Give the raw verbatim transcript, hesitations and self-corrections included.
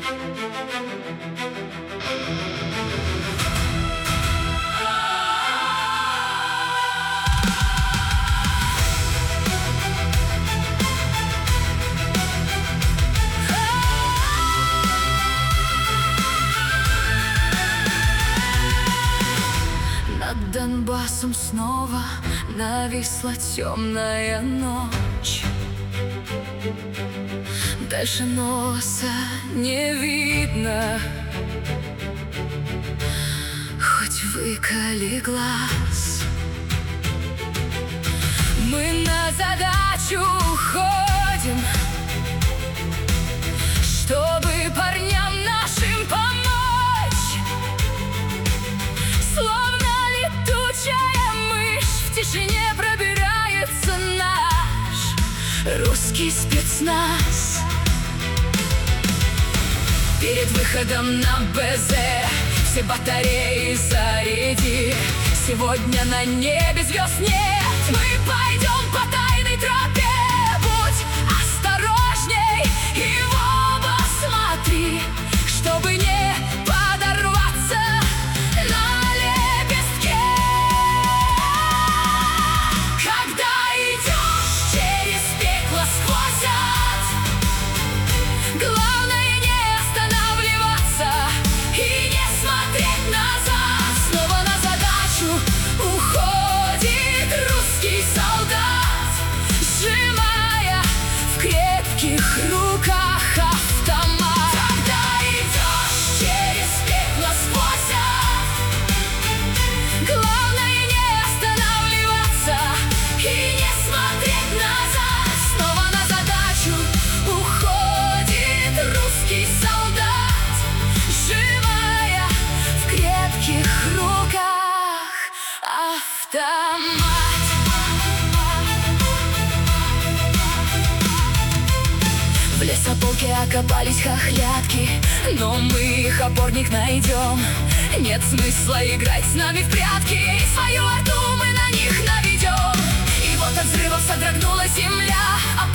Над Донбассом снова нависла темная ночь. Дальше носа не видно, хоть выколи глаз. Мы на задачу уходим, чтобы парням нашим помочь. Словно летучая мышь в тишине пробирается наш русский спецназ. Перед выходом на БЗ все батареи заряди. Сегодня на небе звезд нет. Мы пойдем по тайной тропе. Будь осторожней и в оба смотри, чтобы не подорваться на лепестке. Когда идешь через пекло сквозь ад, главное не останавливаться и не смотреть назад. Снова на задачу уходит русский солдат, сжимая в крепких руках автомат. Когда идешь через пекло сквозь ад, главное не останавливаться и не смотреть назад. Снова на задачу уходит русский солдат, сжимая в крепких руках автомат. В лесополке окопались хохлятки, но мы их опорник найдем. Нет смысла играть с нами в прятки, свою арту мы на них наведем. И вот от взрывов содрогнулась земля, а